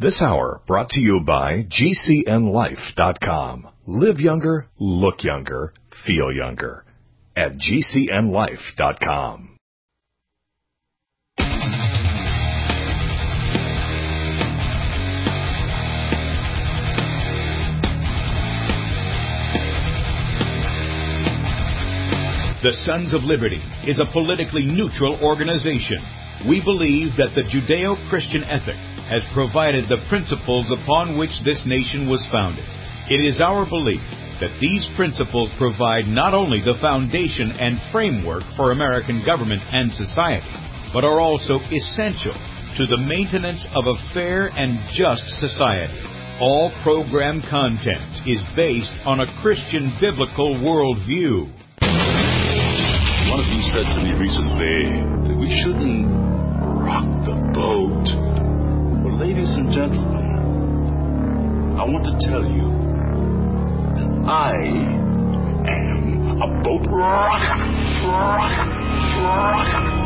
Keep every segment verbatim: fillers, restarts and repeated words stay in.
This hour brought to you by G C N life dot com. Live younger, look younger, feel younger at G C N life dot com. The Sons of Liberty is a politically neutral organization. We believe that the Judeo-Christian ethic has provided the principles upon which this nation was founded. It is our belief that these principles provide not only the foundation and framework for American government and society, but are also essential to the maintenance of a fair and just society. All program content is based on a Christian biblical worldview. One of you said to me recently that we shouldn't rock the boat. Well, ladies and gentlemen, I want to tell you that I am a boat rocker, rocker, rocker.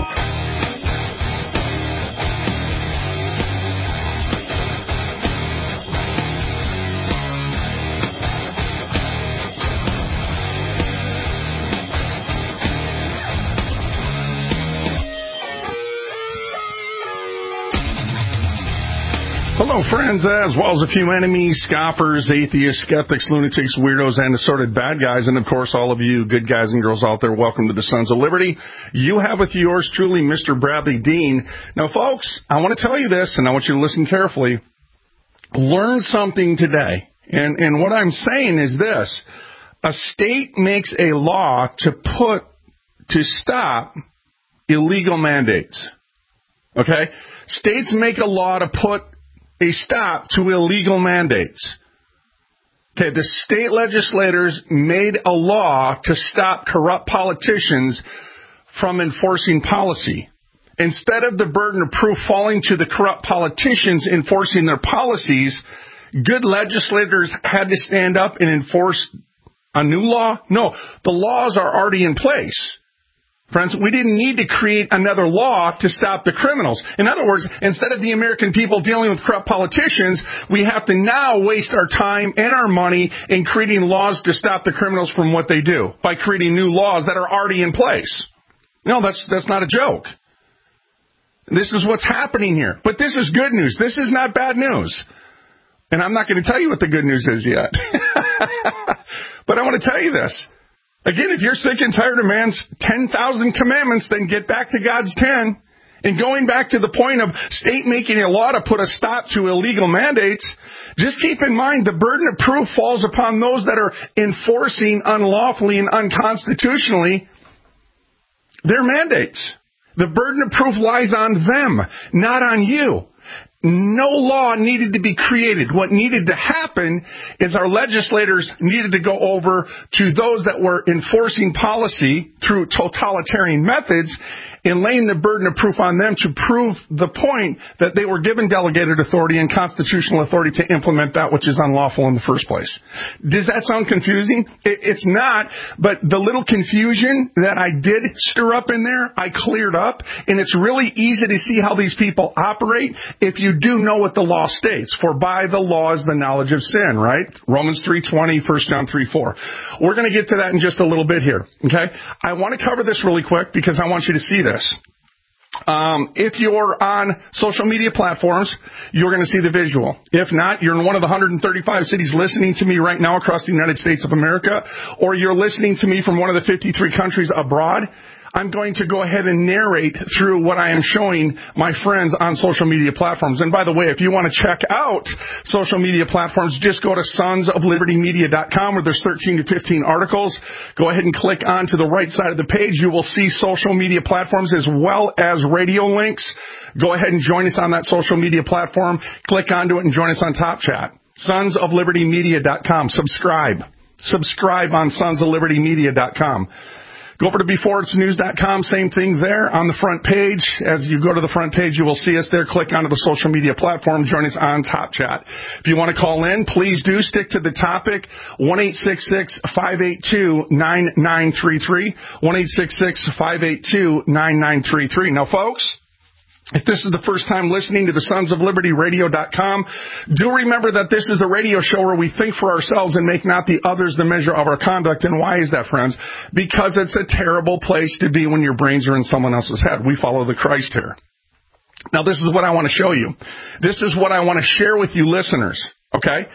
Hello, friends, as well as a few enemies, scoffers, atheists, skeptics, lunatics, weirdos, and assorted bad guys, and, of course, all of you good guys and girls out there, welcome to the Sons of Liberty. You have with yours truly, Mister Bradley Dean. Now, folks, I want to tell you this, and I want you to listen carefully. Learn something today, and, and what I'm saying is this. A state makes a law to put, to stop illegal mandates, okay? States make a law to put a stop to illegal mandates. Okay, the state legislators made a law to stop corrupt politicians from enforcing policy. Instead of the burden of proof falling to the corrupt politicians enforcing their policies, good legislators had to stand up and enforce a new law? No, the laws are already in place. Friends, we didn't need to create another law to stop the criminals. In other words, instead of the American people dealing with corrupt politicians, we have to now waste our time and our money in creating laws to stop the criminals from what they do by creating new laws that are already in place. No, that's that's not a joke. This is what's happening here. But this is good news. This is not bad news. And I'm not going to tell you what the good news is yet. But I want to tell you this. Again, if you're sick and tired of man's ten thousand commandments, then get back to God's ten. And going back to the point of state making a law to put a stop to illegal mandates, just keep in mind the burden of proof falls upon those that are enforcing unlawfully and unconstitutionally their mandates. The burden of proof lies on them, not on you. No law needed to be created. What needed to happen is our legislators needed to go over to those that were enforcing policy through totalitarian methods and laying the burden of proof on them to prove the point that they were given delegated authority and constitutional authority to implement that which is unlawful in the first place. Does that sound confusing? It's not, but the little confusion that I did stir up in there, I cleared up, and it's really easy to see how these people operate if you do know what the law states. For by the law is the knowledge of sin, right? Romans three twenty, First John three four. We're going to get to that in just a little bit here, okay? I want to cover this really quick because I want you to see this. Um, if you're on social media platforms, you're going to see the visual. If not, you're in one of the one hundred thirty-five cities listening to me right now across the United States of America, or you're listening to me from one of the fifty-three countries abroad. I'm going to go ahead and narrate through what I am showing my friends on social media platforms. And by the way, if you want to check out social media platforms, just go to sons of liberty media dot com where there's thirteen to fifteen articles. Go ahead and click on to the right side of the page. You will see social media platforms as well as radio links. Go ahead and join us on that social media platform. Click onto it and join us on Top Chat. sons of liberty media dot com. Subscribe. Subscribe on sons of liberty media dot com. Go over to before it's news dot com, same thing there on the front page. As you go to the front page, you will see us there. Click onto the social media platform. Join us on Top Chat. If you want to call in, please do stick to the topic. one eight six six, five eight two, nine nine three three. one eight six six, five eight two, nine nine three three. Now, folks, If this is the first time listening to the Sons of Liberty Radio dot com, do remember that this is the radio show where we think for ourselves and make not the others the measure of our conduct. And why is that, friends? Because it's a terrible place to be when your brains are in someone else's head. We follow the Christ here. Now, this is what I want to show you. This is what I want to share with you listeners, okay?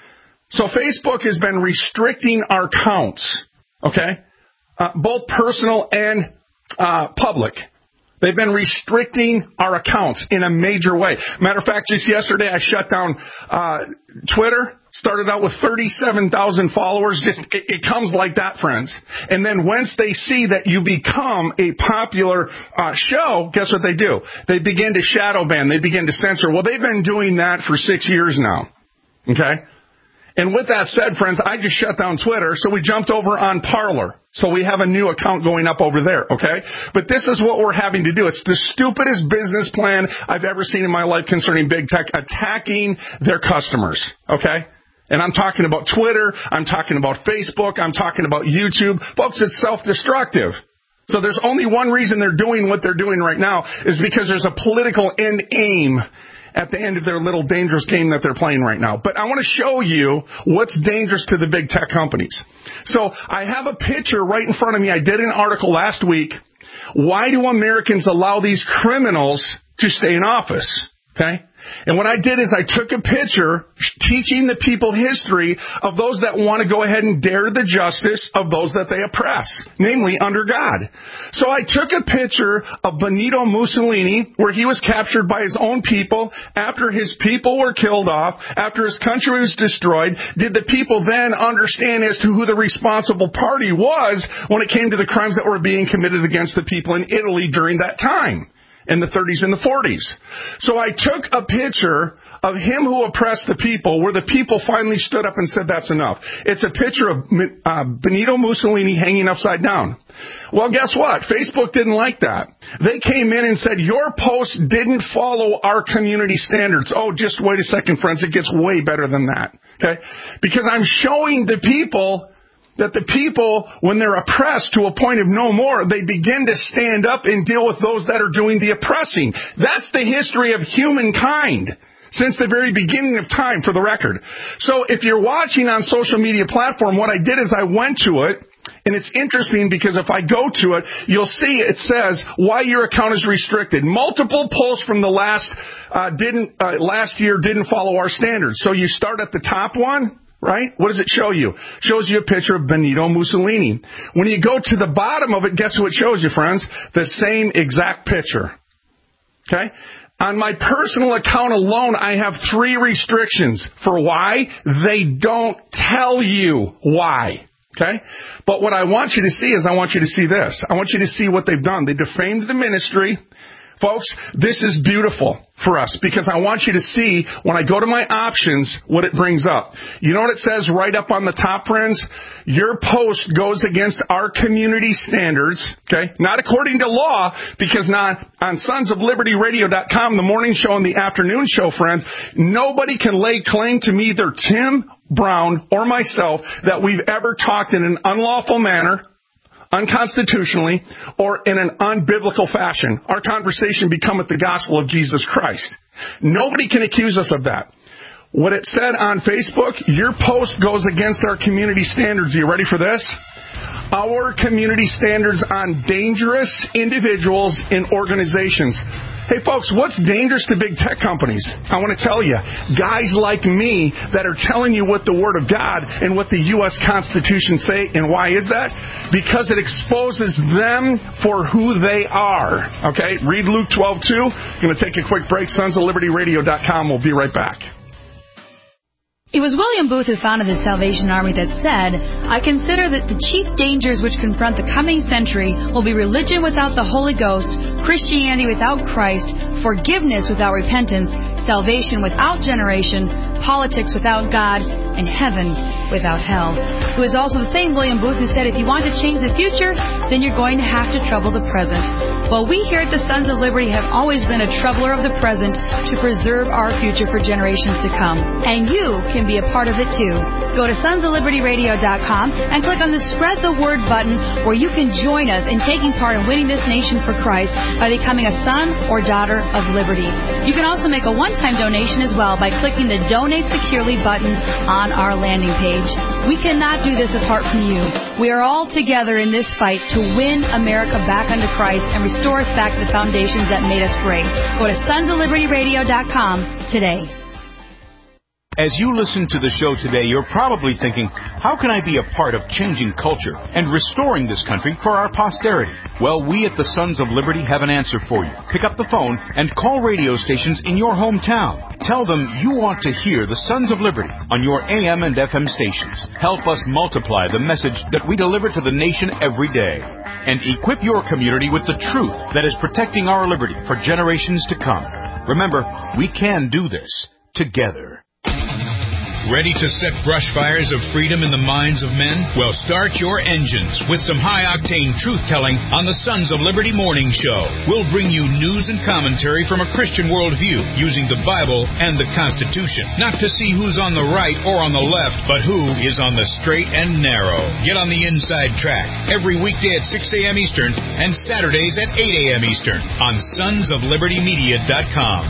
So Facebook has been restricting our counts, okay, uh, both personal and uh, public. They've been restricting our accounts in a major way. Matter of fact, just yesterday I shut down uh, Twitter. Started out with thirty-seven thousand followers. Just it, it comes like that, friends. And then once they see that you become a popular uh, show, guess what they do? They begin to shadow ban. They begin to censor. Well, they've been doing that for six years now. Okay? And with that said, friends, I just shut down Twitter, so we jumped over on Parler. So we have a new account going up over there, okay? But this is what we're having to do. It's the stupidest business plan I've ever seen in my life concerning big tech, attacking their customers, okay? And I'm talking about Twitter, I'm talking about Facebook, I'm talking about YouTube. Folks, it's self-destructive. So there's only one reason they're doing what they're doing right now is because there's a political end aim at the end of their little dangerous game that they're playing right now. But I want to show you what's dangerous to the big tech companies. So I have a picture right in front of me. I did an article last week. Why do Americans allow these criminals to stay in office? Okay? And what I did is I took a picture teaching the people history of those that want to go ahead and dare the justice of those that they oppress, namely under God. So I took a picture of Benito Mussolini where he was captured by his own people after his people were killed off, after his country was destroyed. Did the people then understand as to who the responsible party was when it came to the crimes that were being committed against the people in Italy during that time? In the thirties and the forties. So I took a picture of him who oppressed the people, where the people finally stood up and said, that's enough. It's a picture of uh, Benito Mussolini hanging upside down. Well, guess what? Facebook didn't like that. They came in and said, your post didn't follow our community standards. Oh, just wait a second, friends. It gets way better than that. Okay? Because I'm showing the people that the people, when they're oppressed to a point of no more, they begin to stand up and deal with those that are doing the oppressing. That's the history of humankind since the very beginning of time, for the record. So if you're watching on social media platform, what I did is I went to it, and it's interesting because if I go to it, you'll see it says why your account is restricted. Multiple posts from the last uh, didn't uh, last year didn't follow our standards. So you start at the top one. Right? What does it show you? Shows you a picture of Benito Mussolini. When you go to the bottom of it, guess who it shows you, friends? The same exact picture. Okay? On my personal account alone, I have three restrictions. For why? They don't tell you why. Okay? But what I want you to see is I want you to see this. I want you to see what they've done. They defamed the ministry. Folks, this is beautiful for us because I want you to see when I go to my options what it brings up. You know what it says right up on the top, friends? Your post goes against our community standards, okay? Not according to law, because not on Sons of Liberty Radio dot com, the morning show and the afternoon show, friends, nobody can lay claim to me, either Tim Brown or myself, that we've ever talked in an unlawful manner, unconstitutionally, or in an unbiblical fashion. Our conversation becometh the gospel of Jesus Christ. Nobody can accuse us of that. What it said on Facebook, your post goes against our community standards. Are you ready for this? Our community standards on dangerous individuals and organizations. Hey, folks, what's dangerous to big tech companies? I want to tell you, guys like me that are telling you what the Word of God and what the U S Constitution say. And why is that? Because it exposes them for who they are. Okay, read Luke twelve two. Going to take a quick break. Sons of Liberty Radio dot com. We'll be right back. It was William Booth who founded the Salvation Army that said, I consider that the chief dangers which confront the coming century will be religion without the Holy Ghost, Christianity without Christ, forgiveness without repentance, salvation without generation, politics without God, and heaven without hell. It was also the same William Booth who said, if you want to change the future, then you're going to have to trouble the present. Well, we here at the Sons of Liberty have always been a troubler of the present to preserve our future for generations to come. And you can be a part of it too. Go to sons of liberty radio dot com and click on the Spread the Word button, where you can join us in taking part in winning this nation for Christ by becoming a son or daughter of liberty. You can also make a one-time donation as well by clicking the Donate Securely button on our landing page. We cannot do this apart from you. We are all together in this fight to win America back unto Christ and restore us back to the foundations that made us great. Go to sons of liberty radio dot com today. As you listen to the show today, you're probably thinking, how can I be a part of changing culture and restoring this country for our posterity? Well, we at the Sons of Liberty have an answer for you. Pick up the phone and call radio stations in your hometown. Tell them you want to hear the Sons of Liberty on your A M and F M stations. Help us multiply the message that we deliver to the nation every day. And equip your community with the truth that is protecting our liberty for generations to come. Remember, we can do this together. Ready to set brush fires of freedom in the minds of men? Well, start your engines with some high-octane truth-telling on the Sons of Liberty Morning Show. We'll bring you news and commentary from a Christian worldview using the Bible and the Constitution. Not to see who's on the right or on the left, but who is on the straight and narrow. Get on the inside track every weekday at six a.m. Eastern and Saturdays at eight a.m. Eastern on sons of liberty media dot com.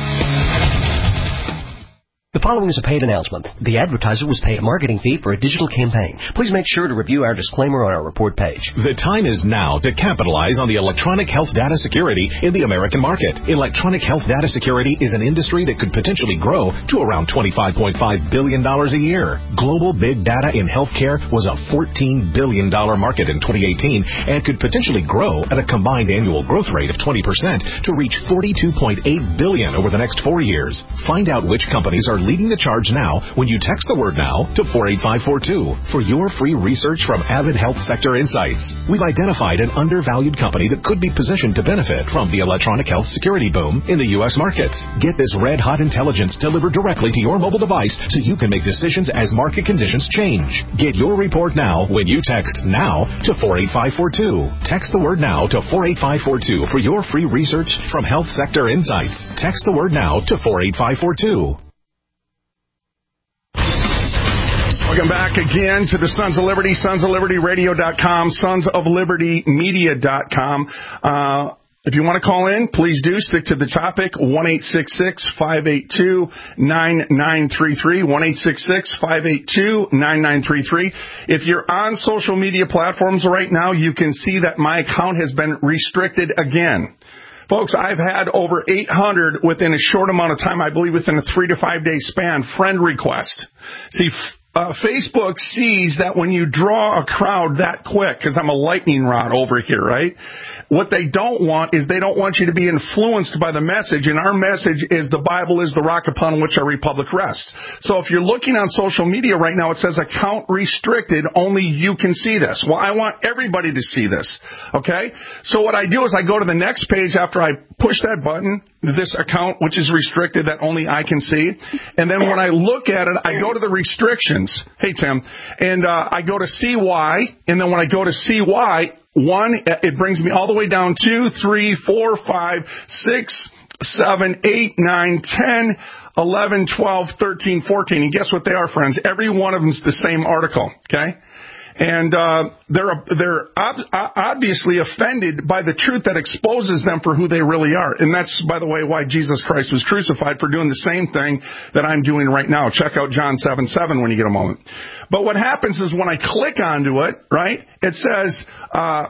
The following is a paid announcement. The advertiser was paid a marketing fee for a digital campaign. Please make sure to review our disclaimer on our report page. The time is now to capitalize on the electronic health data security in the American market. Electronic health data security is an industry that could potentially grow to around twenty-five point five billion dollars a year. Global big data in healthcare was a fourteen billion dollars market in twenty eighteen and could potentially grow at a combined annual growth rate of twenty percent to reach forty-two point eight billion dollars over the next four years. Find out which companies are leading the charge now when you text the word now to four eight five four two for your free research from Avid Health Sector Insights. We've identified an undervalued company that could be positioned to benefit from the electronic health security boom in the U S markets. Get this red-hot intelligence delivered directly to your mobile device so you can make decisions as market conditions change. Get your report now when you text NOW to four eight five four two. Text the word NOW to four eight five four two for your free research from Health Sector Insights. Text the word NOW to four eight five four two. Welcome back again to the Sons of Liberty, sons of liberty radio dot com, sons of liberty media dot com. Uh, if you want to call in, please do. Stick to the topic, one eight six six, five eight two, nine nine three three, one eight six six, five eight two, nine nine three three. If you're on social media platforms right now, you can see that my account has been restricted again. Folks, I've had over eight hundred within a short amount of time, I believe within a three to five day span, friend request. See, Uh, Facebook sees that when you draw a crowd that quick, because I'm a lightning rod over here, right? What they don't want is they don't want you to be influenced by the message, and our message is the Bible is the rock upon which our republic rests. So if you're looking on social media right now, it says account restricted, only you can see this. Well, I want everybody to see this, okay? So what I do is I go to the next page after I push that button, this account, which is restricted, that only I can see. And then when I look at it, I go to the restrictions. Hey, Tim. And uh, I go to see why. And then when I go to see why, one, it brings me all the way down two, three, four, five, six, seven, eight, nine, ten, eleven, twelve, thirteen, fourteen. And guess what they are, friends? Every one of them is the same article, okay? And uh, they're they're ob- obviously offended by the truth that exposes them for who they really are. And that's, by the way, why Jesus Christ was crucified, for doing the same thing that I'm doing right now. Check out John seven seven when you get a moment. But what happens is when I click onto it, right, it says... Uh,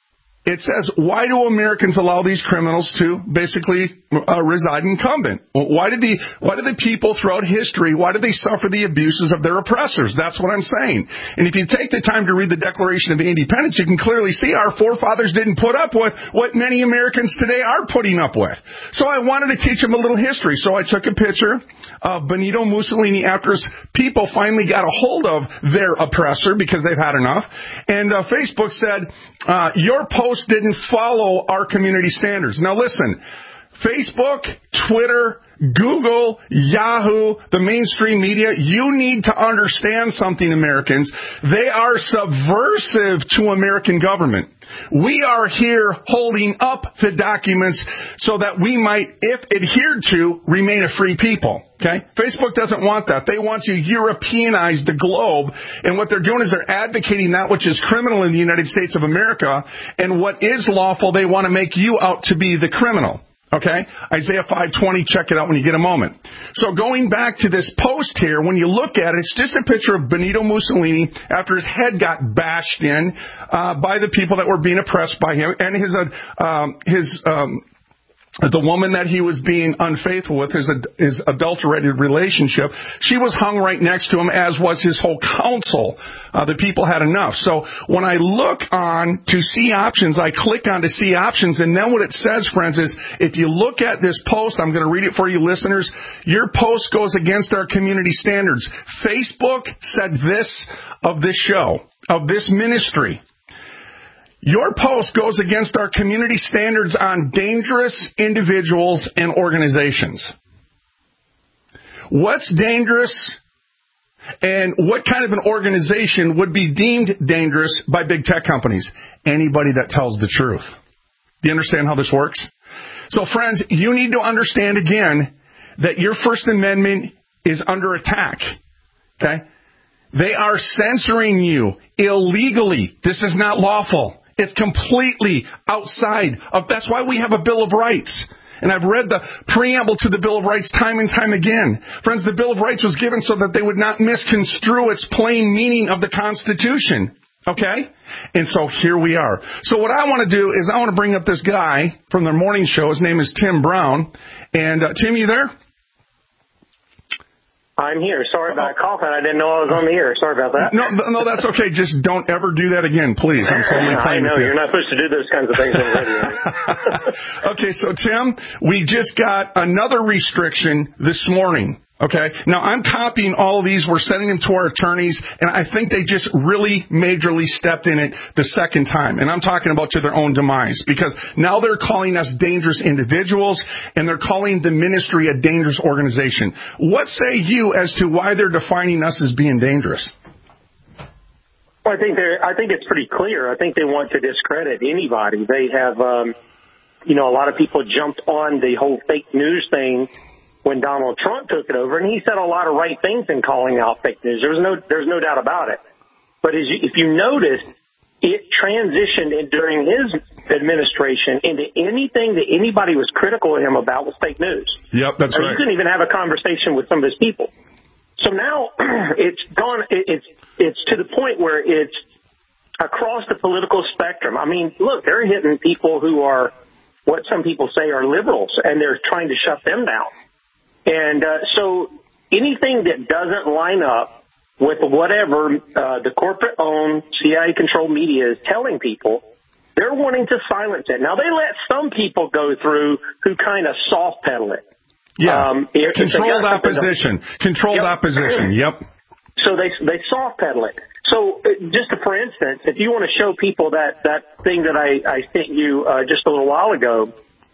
It says, why do Americans allow these criminals to basically uh, reside incumbent? Why did the why did the people throughout history, why did they suffer the abuses of their oppressors? That's what I'm saying. And if you take the time to read the Declaration of Independence, you can clearly see our forefathers didn't put up with what many Americans today are putting up with. So I wanted to teach them a little history. So I took a picture of Benito Mussolini after his people finally got a hold of their oppressor because they've had enough. And uh, Facebook said, uh, your post didn't follow our community standards. Now listen, Facebook, Twitter, Google, Yahoo, the mainstream media, you need to understand something, Americans. They are subversive to American government. We are here holding up the documents so that we might, if adhered to, remain a free people. Okay? Facebook doesn't want that. They want to Europeanize the globe, and what they're doing is they're advocating that which is criminal in the United States of America, and what is lawful, they want to make you out to be the criminal. Okay? Isaiah five twenty, check it out when you get a moment. So going back to this post here, when you look at it, it's just a picture of Benito Mussolini after his head got bashed in uh, by the people that were being oppressed by him, and his, uh, um, his, um, the woman that he was being unfaithful with, his, his adulterated relationship, she was hung right next to him, as was his whole council. Uh, the people had enough. So when I look on to see options, I click on to see options, and then what it says, friends, is if you look at this post, I'm going to read it for you listeners, your post goes against our community standards. Facebook said this of this show, of this ministry. Your post goes against our community standards on dangerous individuals and organizations. What's dangerous and what kind of an organization would be deemed dangerous by big tech companies? Anybody that tells the truth. Do you understand how this works? So, friends, you need to understand again that your First Amendment is under attack. Okay? They are censoring you illegally. This is not lawful. It's completely outside of, that's why we have a Bill of Rights. And I've read the preamble to the Bill of Rights time and time again. Friends, the Bill of Rights was given so that they would not misconstrue its plain meaning of the Constitution. Okay? And so here we are. So what I want to do is I want to bring up this guy from their morning show. His name is Tim Brown. And uh, Tim, you there? I'm here. Sorry about coughing. I didn't know I was on the air. Sorry about that. No, no, that's okay. Just don't ever do that again, please. I'm totally I playing know. with you. You're not supposed to do those kinds of things on the radio. Okay, so Tim, we just got another restriction this morning. Okay, now I'm copying all of these. We're sending them to our attorneys, and I think they just really majorly stepped in it the second time. And I'm talking about to their own demise, because now they're calling us dangerous individuals, and they're calling the ministry a dangerous organization. What say you as to why they're defining us as being dangerous? Well, I think they're. I think it's pretty clear. I think they want to discredit anybody. They have, um, you know, a lot of people jumped on the whole fake news thing when Donald Trump took it over, and he said a lot of right things in calling out fake news. There's no, there's no doubt about it. But as you, if you notice, it transitioned in, during his administration into anything that anybody was critical of him about was fake news. Yep, that's or right. You couldn't even have a conversation with some of his people. So now it's gone. It's it's to the point where it's across the political spectrum. I mean, look, they're hitting people who are what some people say are liberals, and they're trying to shut them down. And uh, so anything that doesn't line up with whatever uh, the corporate-owned, C I A-controlled media is telling people, they're wanting to silence it. Now, they let some people go through who kind of soft-pedal it. Yeah, um, if, controlled if opposition. Controlled yep. opposition, yep. So they they soft-pedal it. So uh, just to, for instance, if you want to show people that, that thing that I, I sent you uh, just a little while ago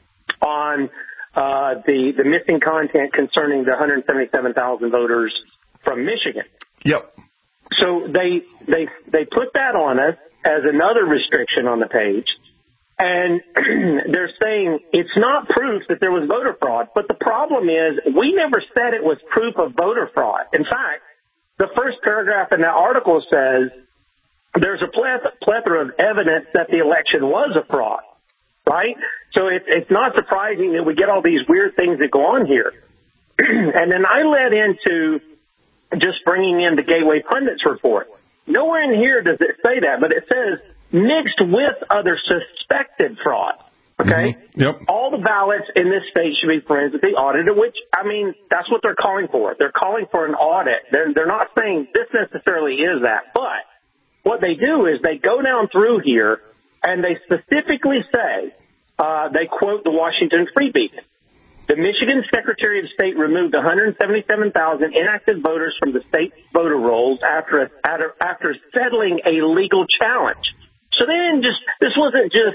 on Uh, the, the missing content concerning the one hundred seventy-seven thousand voters from Michigan. Yep. So they, they, they put that on us as another restriction on the page. And they're saying it's not proof that there was voter fraud. But the problem is we never said it was proof of voter fraud. In fact, the first paragraph in that article says there's a plethora of evidence that the election was a fraud. Right? So it, it's not surprising that we get all these weird things that go on here. And then I led into just bringing in the Gateway Pundits report. Nowhere in here does it say that, but it says mixed with other suspected fraud. Okay? Mm-hmm. Yep. All the ballots in this state should be forensically audited, which, I mean, that's what they're calling for. They're calling for an audit. They're, they're not saying this necessarily is that. But what they do is they go down through here, and they specifically say, uh, they quote the Washington Free Beacon. The Michigan Secretary of State removed one hundred seventy-seven thousand inactive voters from the state voter rolls after, a, after after settling a legal challenge. So they didn't just, this wasn't just,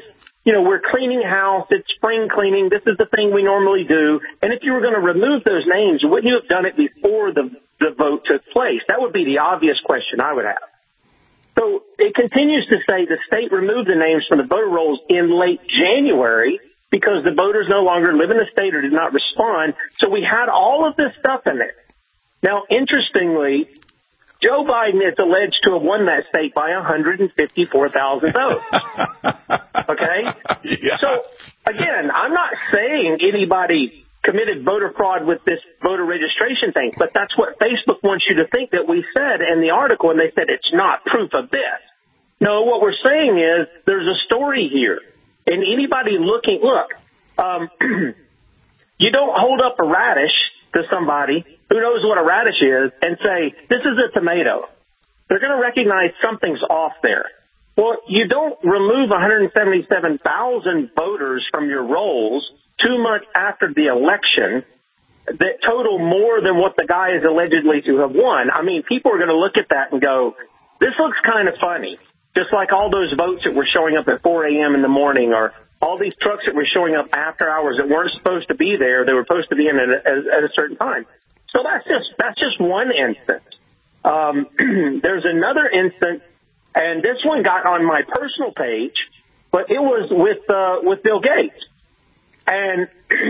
you know, we're cleaning house, it's spring cleaning, this is the thing we normally do. And if you were going to remove those names, wouldn't you have done it before the, the vote took place? That would be the obvious question I would have. So it continues to say the state removed the names from the voter rolls in late January because the voters no longer live in the state or did not respond. So we had all of this stuff in there. Now, interestingly, Joe Biden is alleged to have won that state by one hundred fifty-four thousand votes. Okay? Yeah. So, again, I'm not saying anybody committed voter fraud with this voter registration thing, but that's what Facebook wants you to think that we said in the article, and they said it's not proof of this. No, what we're saying is there's a story here. And anybody looking, look, um, you don't hold up a radish to somebody who knows what a radish is and say, this is a tomato. They're going to recognize something's off there. Well, you don't remove one hundred seventy-seven thousand voters from your rolls two months after the election that total more than what the guy is allegedly to have won. I mean, people are going to look at that and go, this looks kind of funny. Just like all those votes that were showing up at four a.m. in the morning, or all these trucks that were showing up after hours that weren't supposed to be there. They were supposed to be in at a, at a certain time. So that's just that's just one instance. Um, there's another instance, and this one got on my personal page, but it was with uh, with Bill Gates. And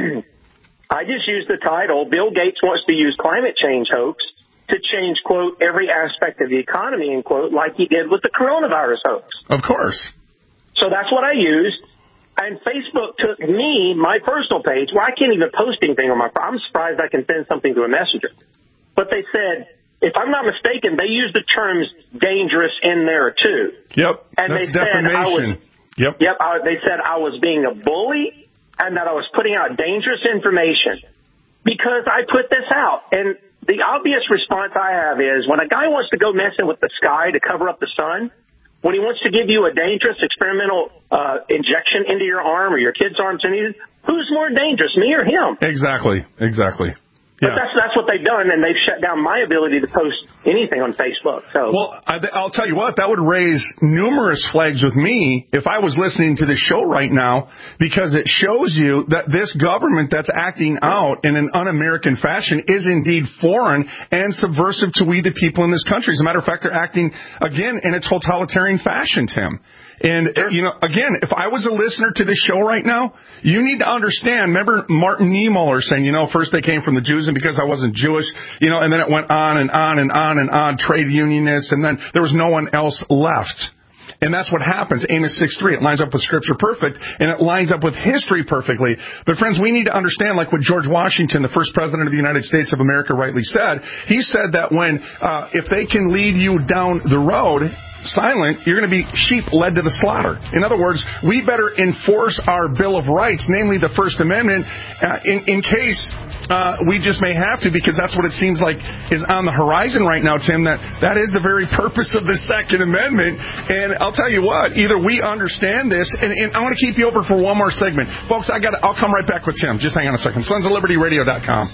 I just used the title, Bill Gates wants to use climate change hoax to change, quote, every aspect of the economy, end quote, like he did with the coronavirus hoax. Of course. So that's what I used. And Facebook took me, my personal page, where I can't even post anything on my, I'm surprised I can send something to a messenger. But they said, if I'm not mistaken, they used the terms dangerous in there too. Yep. And that's they said I was, yep. Yep. I, they said I was being a bully and that I was putting out dangerous information because I put this out. And the obvious response I have is when a guy wants to go messing with the sky to cover up the sun, when he wants to give you a dangerous experimental uh, injection into your arm or your kid's arm, who's more dangerous, me or him? Exactly. Exactly. But yeah. that's that's what they've done, and they've shut down my ability to post anything on Facebook. So, well, I, I'll tell you what, that would raise numerous flags with me if I was listening to this show right now, because it shows you that this government that's acting out in an un-American fashion is indeed foreign and subversive to we the people in this country. As a matter of fact, they're acting, again, in a totalitarian fashion, Tim. And, you know, again, if I was a listener to this show right now, you need to understand, remember Martin Niemöller saying, you know, first they came from the Jews and because I wasn't Jewish, you know, and then it went on and on and on and on, trade unionists, and then there was no one else left. And that's what happens. Amos six three, it lines up with Scripture perfect, and it lines up with history perfectly. But, friends, we need to understand, like what George Washington, the first president of the United States of America, rightly said. He said that when, uh, if they can lead you down the road silent, you're going to be sheep led to the slaughter. In other words, we better enforce our Bill of Rights, namely the First Amendment, uh, in, in case uh, we just may have to, because that's what it seems like is on the horizon right now, Tim, that that is the very purpose of the Second Amendment. And I'll tell you what, either we understand this, and, and I want to keep you over for one more segment. Folks, I got I'll come right back with Tim. Just hang on a second. Sons of Liberty Radio dot com.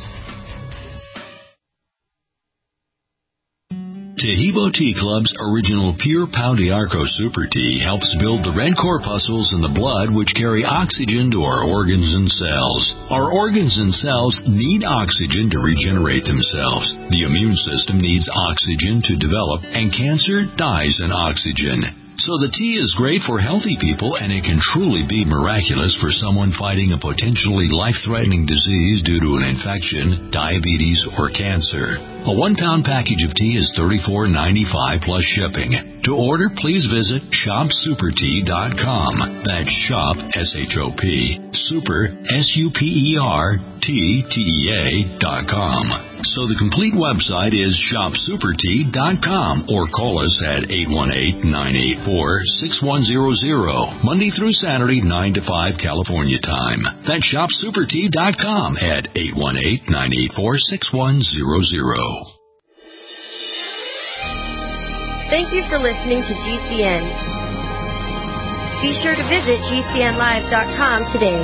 Taheebo Tea Club's original Pure Pau d'Arco Super Tea helps build the red corpuscles in the blood which carry oxygen to our organs and cells. Our organs and cells need oxygen to regenerate themselves. The immune system needs oxygen to develop, and cancer dies in oxygen. So the tea is great for healthy people, and it can truly be miraculous for someone fighting a potentially life-threatening disease due to an infection, diabetes, or cancer. A one-pound package of tea is thirty-four ninety-five plus shipping. To order, please visit shop super tea dot com. That's shop, S H O P, super, S U P E R, T, T E A, dot com. So the complete website is shop super tea dot com, or call us at eight one eight, nine eight four, six one zero zero, Monday through Saturday, nine to five California time. That's shop super tea dot com at eight one eight, nine eight four, six one zero zero. Thank you for listening to G C N. Be sure to visit G C N live dot com today.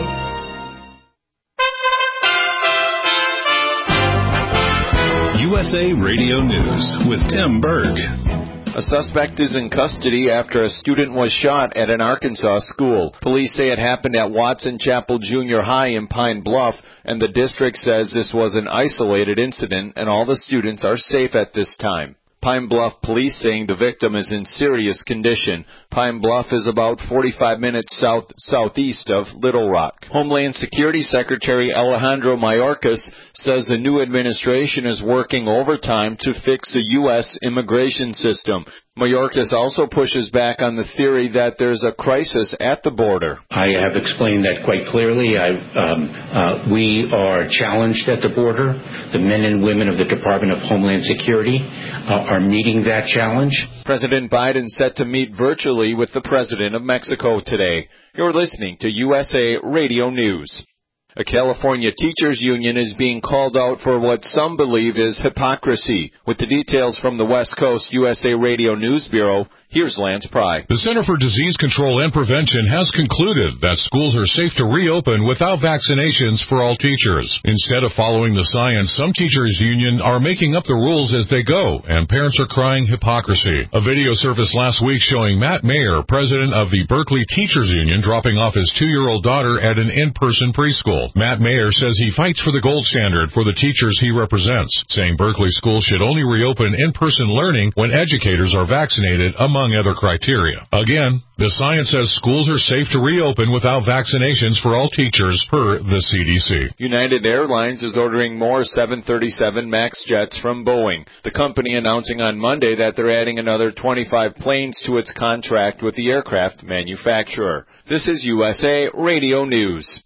U S A Radio News with Tim Berg. A suspect is in custody after a student was shot at an Arkansas school. Police say it happened at Watson Chapel Junior High in Pine Bluff, and the district says this was an isolated incident and all the students are safe at this time. Pine Bluff police saying the victim is in serious condition. Pine Bluff is about forty-five minutes south southeast of Little Rock. Homeland Security Secretary Alejandro Mayorkas says the new administration is working overtime to fix the U S immigration system. Mayorkas also pushes back on the theory that there's a crisis at the border. I have explained that quite clearly. I, um, uh, we are challenged at the border. The men and women of the Department of Homeland Security uh, are meeting that challenge. President Biden set to meet virtually with the President of Mexico today. You're listening to U S A Radio News. A California teachers union is being called out for what some believe is hypocrisy. With the details from the West Coast U S A Radio News Bureau, here's Lance Pry. The Center for Disease Control and Prevention has concluded that schools are safe to reopen without vaccinations for all teachers. Instead of following the science, some teachers union are making up the rules as they go, and parents are crying hypocrisy. A video surfaced last week showing Matt Mayer, president of the Berkeley Teachers Union, dropping off his two-year-old daughter at an in-person preschool. Matt Mayer says he fights for the gold standard for the teachers he represents, saying Berkeley schools should only reopen in-person learning when educators are vaccinated, among other criteria. Again, the science says schools are safe to reopen without vaccinations for all teachers, per the C D C. United Airlines is ordering more seven thirty-seven MAX jets from Boeing. The company announcing on Monday that they're adding another twenty-five planes to its contract with the aircraft manufacturer. This is U S A Radio News.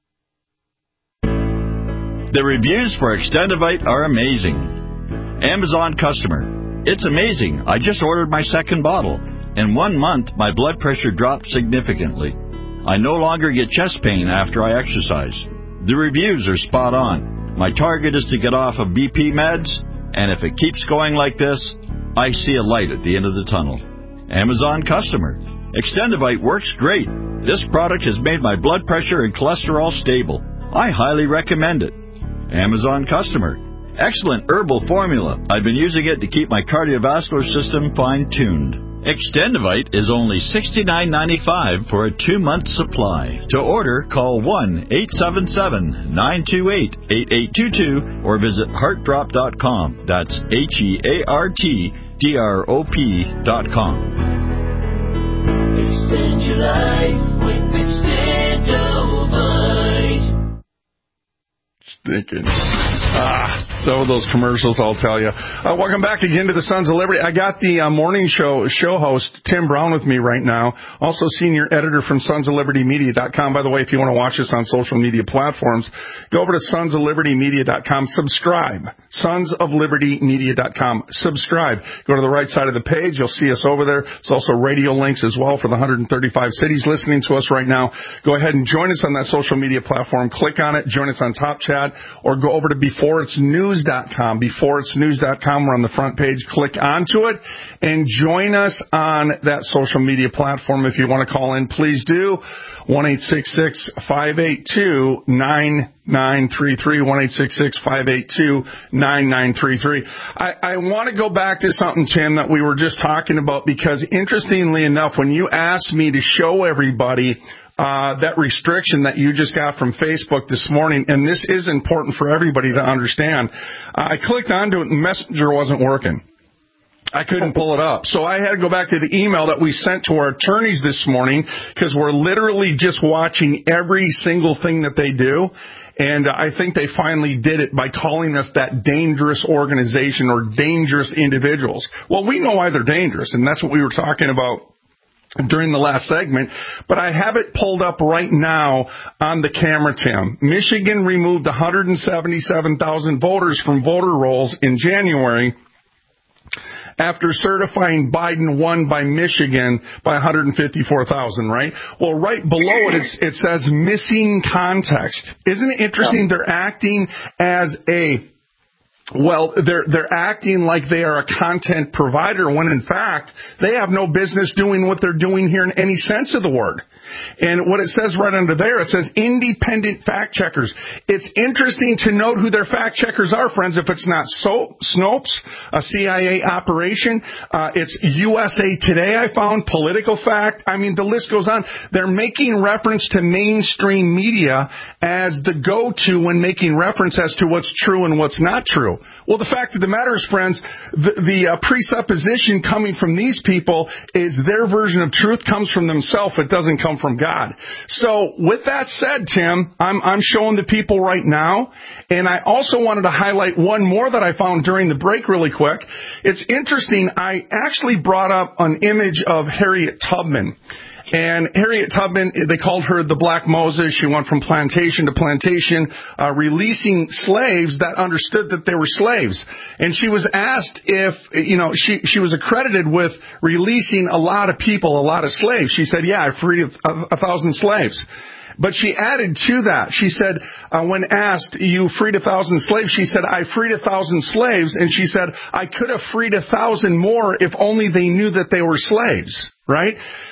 The reviews for Extendivite are amazing. Amazon customer. It's amazing. I just ordered my second bottle. In one month, my blood pressure dropped significantly. I no longer get chest pain after I exercise. The reviews are spot on. My target is to get off of B P meds, and if it keeps going like this, I see a light at the end of the tunnel. Amazon customer. Extendivite works great. This product has made my blood pressure and cholesterol stable. I highly recommend it. Amazon customer. Excellent herbal formula. I've been using it to keep my cardiovascular system fine-tuned. Extendivite is only sixty-nine ninety-five for a two-month supply. To order, call one eight seven seven, nine two eight, eight eight two two or visit heart drop dot com. That's H E A R T D R O P dot com. Extend your life with Extendivite. Stinking. Ah, some of those commercials, I'll tell you. Uh, welcome back again to the Sons of Liberty. I got the uh, morning show show host, Tim Brown, with me right now. Also senior editor from sons of liberty media dot com. By the way, if you want to watch us on social media platforms, go over to sons of liberty media dot com. Subscribe. sons of liberty media dot com. Subscribe. Go to the right side of the page. You'll see us over there. There's also radio links as well for the one hundred thirty-five cities listening to us right now. Go ahead and join us on that social media platform. Click on it. Join us on Top Chat. Or go over to before it's news dot com. before it's news dot com. We're on the front page. Click onto it and join us on that social media platform. If you want to call in, please do. one eight six six, five eight two, nine nine three three. one eight six six, five eight two, nine nine three three. I, I want to go back to something, Tim, that we were just talking about, because interestingly enough, when you asked me to show everybody Uh, that restriction that you just got from Facebook this morning, and this is important for everybody to understand. Uh, I clicked onto it and Messenger wasn't working. I couldn't pull it up. So I had to go back to the email that we sent to our attorneys this morning, because we're literally just watching every single thing that they do. And I think they finally did it by calling us that dangerous organization or dangerous individuals. Well, we know why they're dangerous, and that's what we were talking about during the last segment, but I have it pulled up right now on the camera, Tim. Michigan removed one hundred seventy-seven thousand voters from voter rolls in January after certifying Biden won by Michigan by one hundred fifty-four thousand, right? Well, right below it, it's, it says missing context. Isn't it interesting? They're acting as a Well, they're they're acting like they are a content provider when, in fact, they have no business doing what they're doing here in any sense of the word. And what it says right under there, it says independent fact checkers. It's interesting to note who their fact checkers are, friends. If it's not so- Snopes, a C I A operation, uh, it's U S A Today, I found, Political Fact. I mean, the list goes on. They're making reference to mainstream media as the go-to when making reference as to what's true and what's not true. Well, the fact of the matter is, friends, the, the uh, presupposition coming from these people is their version of truth comes from themselves. It doesn't come from God. So with that said, Tim, I'm, I'm showing the people right now, and I also wanted to highlight one more that I found during the break really quick. It's interesting. I actually brought up an image of Harriet Tubman. And Harriet Tubman, they called her the Black Moses. She went from plantation to plantation, uh, releasing slaves that understood that they were slaves. And she was asked if, you know, she, she was accredited with releasing a lot of people, a lot of slaves. She said, yeah, I freed a, a, a thousand slaves. But she added to that. She said, uh, when asked, you freed a thousand slaves, she said, I freed a thousand slaves. And she said, I could have freed a thousand more if only they knew that they were slaves, right?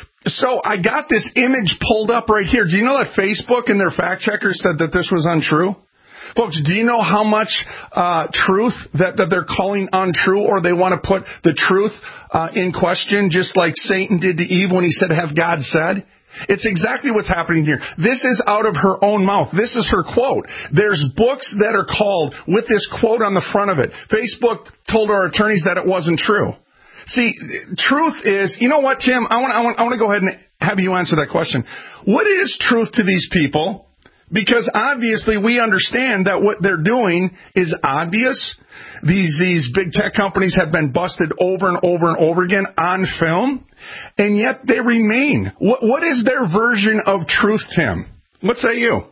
So I got this image pulled up right here. Do you know that Facebook and their fact checkers said that this was untrue? Folks, do you know how much uh truth that, that they're calling untrue, or they want to put the truth uh in question, just like Satan did to Eve when he said, have God said? It's exactly what's happening here. This is out of her own mouth. This is her quote. There's books that are called with this quote on the front of it. Facebook told our attorneys that it wasn't true. See, truth is, you know what, Tim? I want, I want, I want to go ahead and have you answer that question. What is truth to these people? Because obviously we understand that what they're doing is obvious. These, these big tech companies have been busted over and over and over again on film, and yet they remain. What, what is their version of truth, Tim? What say you?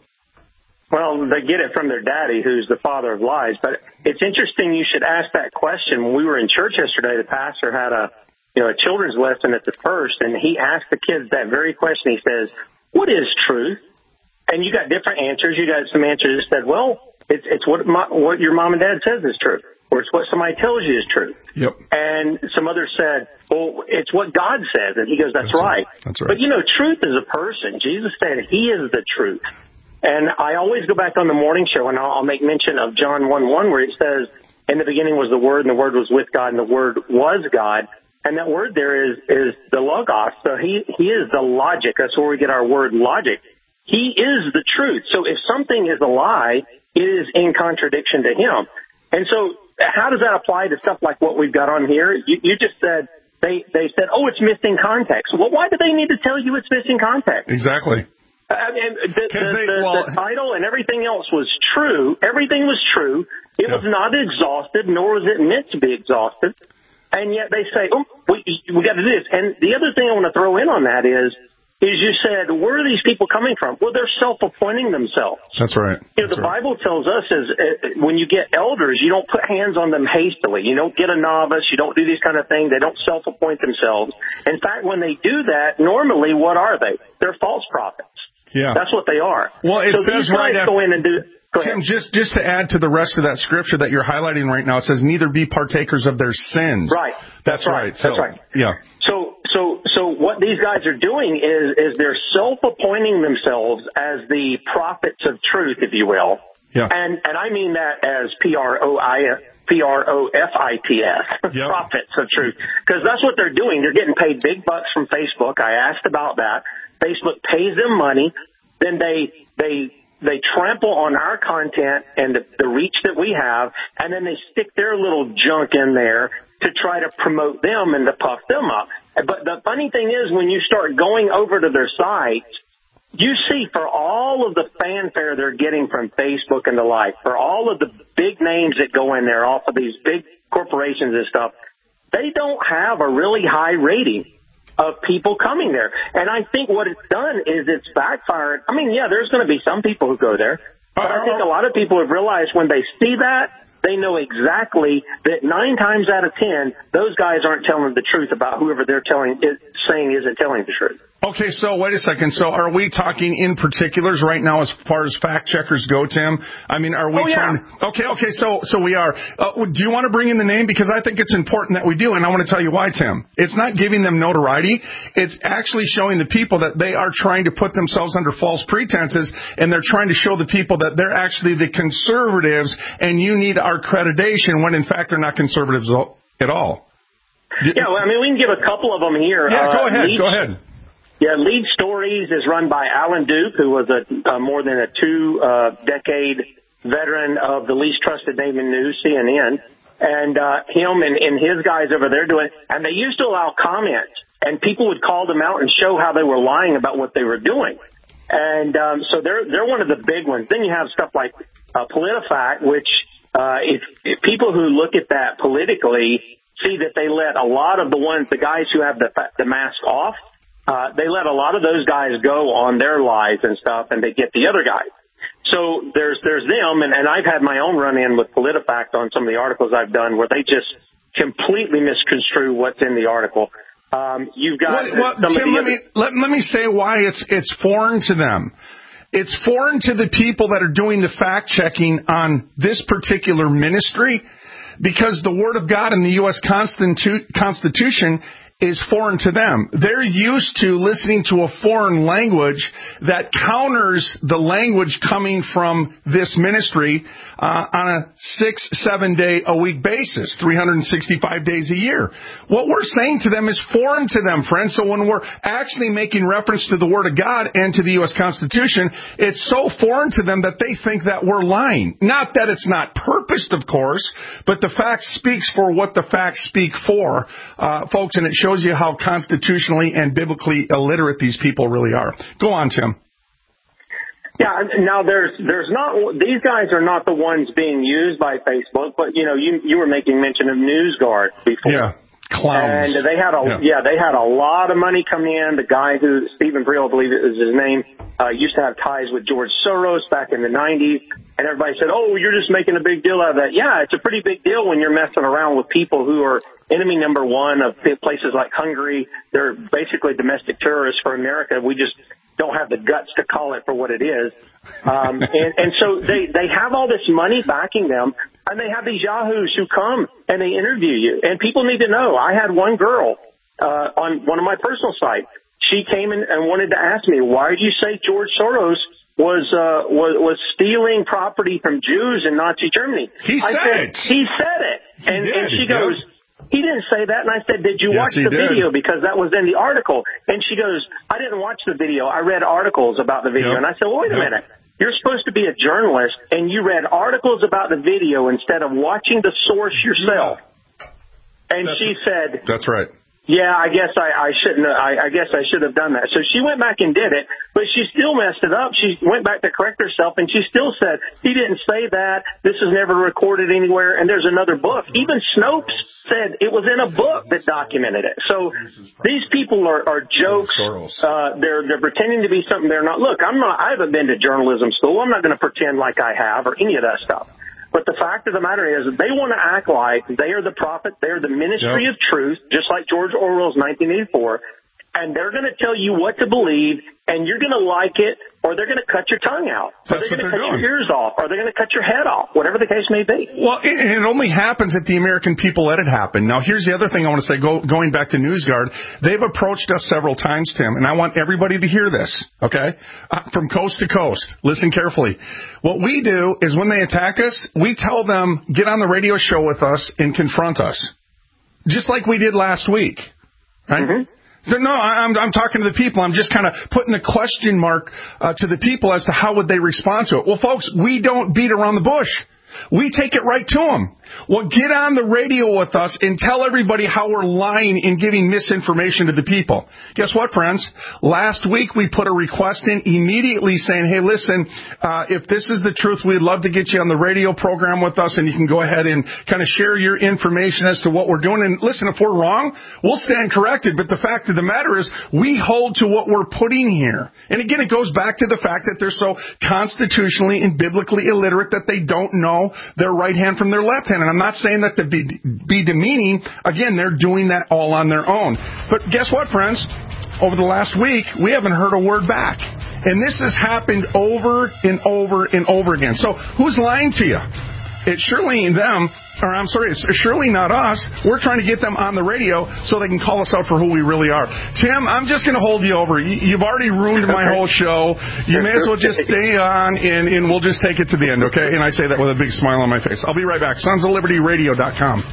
Well, they get it from their daddy, who's the father of lies. But it's interesting you should ask that question. When we were in church yesterday, the pastor had a, you know, a children's lesson at the first, and he asked the kids that very question. He says, what is truth? And you got different answers. You got some answers that said, well, it's, it's what, my, what your mom and dad says is true, or it's what somebody tells you is true. Yep. And some others said, well, it's what God says. And he goes, that's, that's right. right. That's right. But, you know, truth is a person. Jesus said he is the truth. And I always go back on the morning show, and I'll, I'll make mention of John one one, where it says, in the beginning was the Word, and the Word was with God, and the Word was God. And that word there is is the Logos. So he, he is the logic. That's where we get our word logic. He is the truth. So if something is a lie, it is in contradiction to him. And so how does that apply to stuff like what we've got on here? You, you just said, they, they said, oh, it's missing context. Well, why do they need to tell you it's missing context? Exactly. I mean, the, the, they, the, well, the title and everything else was true. Everything was true. It yeah. was not exhausted, nor was it meant to be exhausted. And yet they say, oh, we, we got to do this. And the other thing I want to throw in on that is, is you said, where are these people coming from? Well, they're self-appointing themselves. That's right. You know, That's the right. Bible tells us is uh, when you get elders, you don't put hands on them hastily. You don't get a novice. You don't do these kind of things. They don't self-appoint themselves. In fact, when they do that, normally what are they? They're false prophets. Yeah. That's what they are. Well, it so says these right guys after, go in and do. Tim, just, just to add to the rest of that scripture that you're highlighting right now, it says, neither be partakers of their sins. Right. That's, That's right. right. So, That's right. Yeah. So, so, so what these guys are doing is, is they're self-appointing themselves as the prophets of truth, if you will. Yeah. And, and I mean that as P R O I P R O F I T S, yep. prophets of truth. Because that's what they're doing. They're getting paid big bucks from Facebook. I asked about that. Facebook pays them money. Then they, they, they trample on our content and the, the reach that we have, and then they stick their little junk in there to try to promote them and to puff them up. But the funny thing is, when you start going over to their sites, you see for all of the fanfare they're getting from Facebook and the like, for all of the big names that go in there off of these big corporations and stuff, they don't have a really high rating of people coming there. And I think what it's done is it's backfired. I mean, yeah, there's going to be some people who go there, but I think a lot of people have realized when they see that, they know exactly that nine times out of ten, those guys aren't telling the truth about whoever they're telling is saying isn't telling the truth. Okay, so wait a second. So are we talking in particulars right now as far as fact checkers go, Tim? I mean, are we oh, yeah. trying to... Okay, okay, so so we are. Uh, do you want to bring in the name? Because I think it's important that we do, and I want to tell you why, Tim. It's not giving them notoriety. It's actually showing the people that they are trying to put themselves under false pretenses, and they're trying to show the people that they're actually the conservatives, and you need our accreditation, when in fact they're not conservatives at all. Yeah, well, I mean, we can give a couple of them here. Yeah, go uh, ahead, Lead, go ahead. Yeah, Lead Stories is run by Alan Duke, who was a, a more than a two-decade uh, veteran of the least trusted name in news, C N N. And uh, him and, and his guys over there doing, and they used to allow comments, and people would call them out and show how they were lying about what they were doing. And um, so they're they're one of the big ones. Then you have stuff like uh, PolitiFact, which uh, if, if people who look at that politically see that they let a lot of the ones, the guys who have the the mask off, uh, they let a lot of those guys go on their lies and stuff, and they get the other guys. So there's there's them, and, and I've had my own run-in with PolitiFact on some of the articles I've done where they just completely misconstrue what's in the article. Um, you've got well, well, some Tim, of the let me let, let me say why it's it's foreign to them. It's foreign to the people that are doing the fact checking on this particular ministry, because the Word of God in the U S Constitu- Constitution is foreign to them. They're used to listening to a foreign language that counters the language coming from this ministry uh, on a six, seven day a week basis, three hundred sixty-five days a year. What we're saying to them is foreign to them, friends. So when we're actually making reference to the Word of God and to the U S Constitution, it's so foreign to them that they think that we're lying. Not that it's not purposed, of course, but the fact speaks for what the facts speak for, uh, folks, and it shows you how constitutionally and biblically illiterate these people really are. Go on, Tim. Yeah, now there's there's not these guys are not the ones being used by Facebook, but you know you you were making mention of NewsGuard before. Yeah, clowns. And they had a yeah. yeah they had a lot of money come in. The guy who Stephen Brill, I believe it was his name, uh, used to have ties with George Soros back in the nineties, and everybody said, "Oh, you're just making a big deal out of that." Yeah, it's a pretty big deal when you're messing around with people who are enemy number one of places like Hungary. They're basically domestic terrorists for America. We just don't have the guts to call it for what it is. Um, and, and so they, they have all this money backing them, and they have these yahoos who come and they interview you. And people need to know. I had one girl uh, on one of my personal sites. She came in and wanted to ask me, why did you say George Soros was uh, was, was stealing property from Jews in Nazi Germany? He I said said, it. He said it. He and, did, and she yeah. goes, he didn't say that. And I said, did you yes, watch the did. video? Because that was in the article. And she goes, I didn't watch the video. I read articles about the video. Yep. And I said, well, wait a yep. minute. You're supposed to be a journalist, and you read articles about the video instead of watching the source yourself. And that's, she said, that's right. Yeah, I guess I, I shouldn't. I, I guess I should have done that. So she went back and did it, but she still messed it up. She went back to correct herself, and she still said he didn't say that. This is never recorded anywhere. And there's another book. Even Snopes said it was in a book that documented it. So these people are, are jokes. Uh, they're they're pretending to be something they're not. Look, I'm not. I haven't been to journalism school. I'm not going to pretend like I have or any of that stuff. But the fact of the matter is they want to act like they are the prophet, they're the ministry yep. of truth, just like George Orwell's nineteen eighty-four, and they're going to tell you what to believe, and you're going to like it, or they're going to cut your tongue out, or That's they're going to cut doing. your ears off, or they're going to cut your head off, whatever the case may be. Well, it, it only happens if the American people let it happen. Now, here's the other thing I want to say, go, going back to NewsGuard. They've approached us several times, Tim, and I want everybody to hear this, okay, uh, from coast to coast. Listen carefully. What we do is when they attack us, we tell them, get on the radio show with us and confront us, just like we did last week, right? Mm-hmm. So, no, I'm, I'm talking to the people. I'm just kind of putting a question mark uh, to the people as to how would they respond to it. Well, folks, we don't beat around the bush. We take it right to them. Well, get on the radio with us and tell everybody how we're lying and giving misinformation to the people. Guess what, friends? Last week we put a request in immediately saying, hey, listen, uh, if this is the truth, we'd love to get you on the radio program with us, and you can go ahead and kind of share your information as to what we're doing. And listen, if we're wrong, we'll stand corrected. But the fact of the matter is we hold to what we're putting here. And again, it goes back to the fact that they're so constitutionally and biblically illiterate that they don't know their right hand from their left hand. content. And I'm not saying that to be, be demeaning. Again, they're doing that all on their own. But guess what, friends? Over the last week, we haven't heard a word back. And this has happened over and over and over again. So who's lying to you? It surely ain't them, or I'm sorry, it's surely not us. We're trying to get them on the radio so they can call us out for who we really are. Tim, I'm just going to hold you over. You've already ruined my whole show. You may as well just stay on, and, and we'll just take it to the end, okay? And I say that with a big smile on my face. I'll be right back. sons of liberty radio dot com.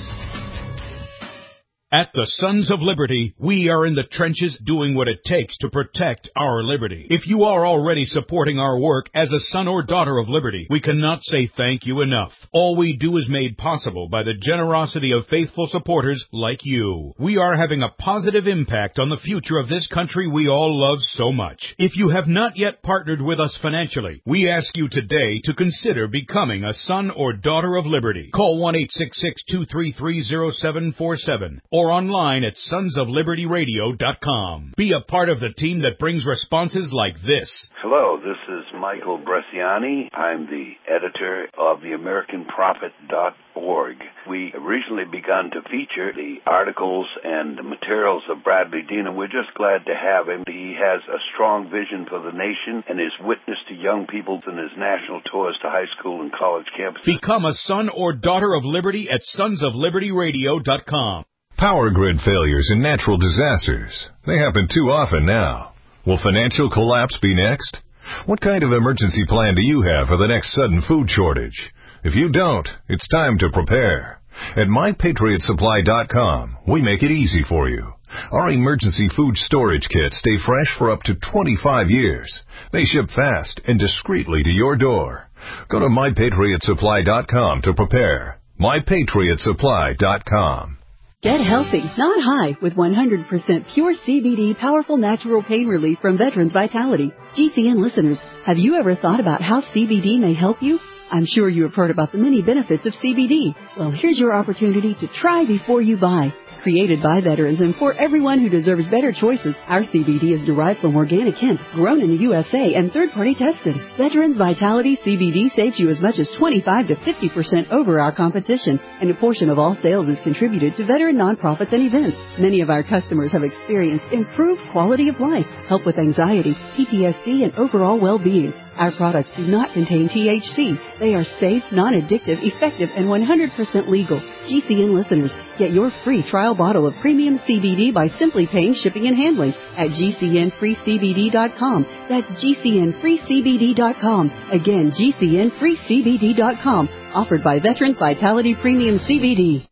At the Sons of Liberty, we are in the trenches doing what it takes to protect our liberty. If you are already supporting our work as a son or daughter of liberty, we cannot say thank you enough. All we do is made possible by the generosity of faithful supporters like you. We are having a positive impact on the future of this country we all love so much. If you have not yet partnered with us financially, we ask you today to consider becoming a son or daughter of liberty. Call one eight six six, two three three, zero seven four seven. Or online at sons of liberty radio dot com. Be a part of the team that brings responses like this. Hello, this is Michael Bresciani. I'm the editor of the American Prophet dot org. We recently begun to feature the articles and the materials of Bradley Dean, and we're just glad to have him. He has a strong vision for the nation and his witness to young people in his national tours to high school and college campuses. Become a son or daughter of liberty at sons of liberty radio dot com. Power grid failures and natural disasters. They happen too often now. Will financial collapse be next? What kind of emergency plan do you have for the next sudden food shortage? If you don't, it's time to prepare. At my patriot supply dot com, we make it easy for you. Our emergency food storage kits stay fresh for up to twenty-five years. They ship fast and discreetly to your door. Go to my patriot supply dot com to prepare. my patriot supply dot com. Get healthy, not high, with one hundred percent pure C B D powerful natural pain relief from Veterans Vitality. G C N listeners, have you ever thought about how C B D may help you? I'm sure you have heard about the many benefits of C B D. Well, here's your opportunity to try before you buy. Created by veterans and for everyone who deserves better choices, our C B D is derived from organic hemp, grown in the U S A, and third-party tested. Veterans Vitality C B D saves you as much as twenty-five to fifty percent over our competition, and a portion of all sales is contributed to veteran nonprofits and events. Many of our customers have experienced improved quality of life, help with anxiety, P T S D, and overall well-being. Our products do not contain T H C. They are safe, non-addictive, effective, and one hundred percent legal. G C N listeners, get your free trial bottle of premium C B D by simply paying shipping and handling at G C N free C B D dot com. That's G C N free C B D dot com. Again, G C N free C B D dot com. Offered by Veterans Vitality Premium C B D.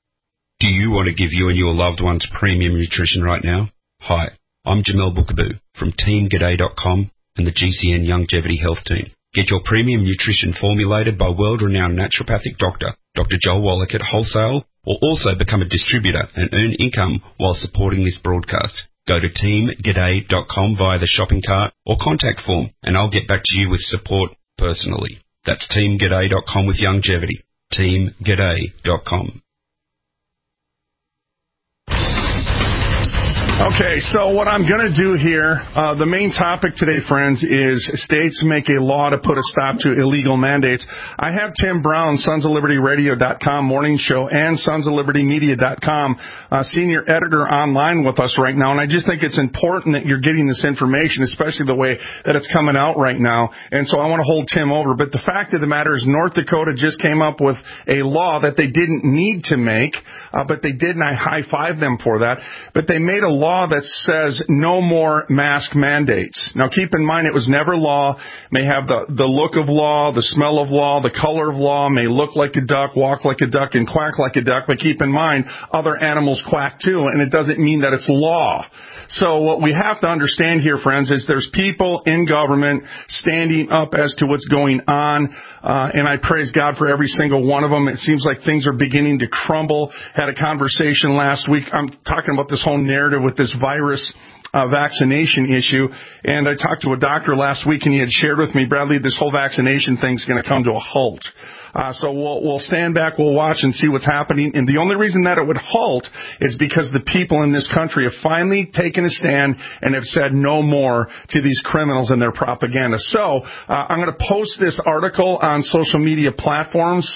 Do you want to give you and your loved ones premium nutrition right now? Hi, I'm Jamel Bookaboo from team g'day dot com and the G C N Longevity Health Team. Get your premium nutrition formulated by world-renowned naturopathic doctor, Doctor Joel Wallach at wholesale, or also become a distributor and earn income while supporting this broadcast. Go to team g'day dot com via the shopping cart or contact form, and I'll get back to you with support personally. That's team g'day dot com with longevity. team g'day dot com. Okay, so what I'm going to do here, uh, the main topic today, friends, is states make a law to put a stop to illegal mandates. I have Tim Brown, sons of liberty radio dot com morning show, and sons of liberty media dot com, uh, senior editor online with us right now, and I just think it's important that you're getting this information, especially the way that it's coming out right now, and so I want to hold Tim over. But the fact of the matter is North Dakota just came up with a law that they didn't need to make, uh, but they did, and I high-five them for that, but they made a law law that says no more mask mandates. Now, keep in mind, it was never law. May have the, the look of law, the smell of law, the color of law, may look like a duck, walk like a duck, and quack like a duck. But keep in mind, other animals quack too, and it doesn't mean that it's law. So what we have to understand here, friends, is there's people in government standing up as to what's going on, uh, and I praise God for every single one of them. It seems like things are beginning to crumble. Had a conversation last week. I'm talking about this whole narrative with this virus uh, vaccination issue, and I talked to a doctor last week, and he had shared with me, Bradley, this whole vaccination thing's going to come to a halt. Uh, so we'll, we'll stand back, we'll watch and see what's happening. And the only reason that it would halt is because the people in this country have finally taken a stand and have said no more to these criminals and their propaganda. So uh, I'm going to post this article on social media platforms.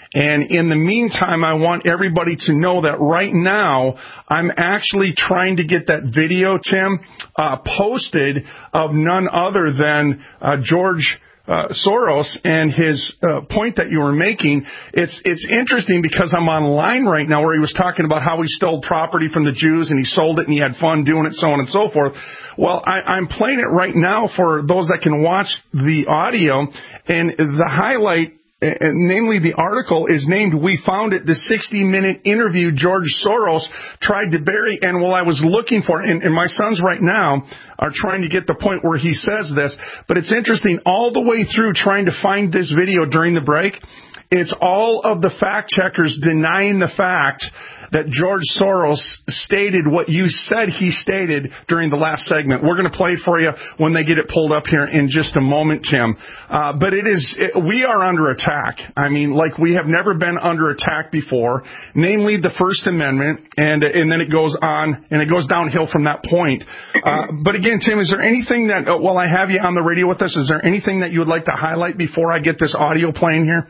And in the meantime, I want everybody to know that right now, I'm actually trying to get that video, Tim, uh, posted of none other than uh, George Uh, Soros and his uh, point that you were making. It's it's interesting because I'm online right now where he was talking about how he stole property from the Jews and he sold it and he had fun doing it, so on and so forth. Well, I, I'm playing it right now for those that can watch the audio, and the highlight, Uh, namely, the article is named, "We Found It, the sixty-minute interview George Soros tried to bury." And while I was looking for it, and, and my sons right now are trying to get the point where he says this, but it's interesting, all the way through trying to find this video during the break, it's all of the fact checkers denying the fact that George Soros stated what you said he stated during the last segment. We're going to play it for you when they get it pulled up here in just a moment, Tim. Uh, but it is, it, we are under attack. I mean, like we have never been under attack before, namely the First Amendment, and and then it goes on, and it goes downhill from that point. Uh, but again, Tim, is there anything that, uh, while I have you on the radio with us, is there anything that you would like to highlight before I get this audio playing here?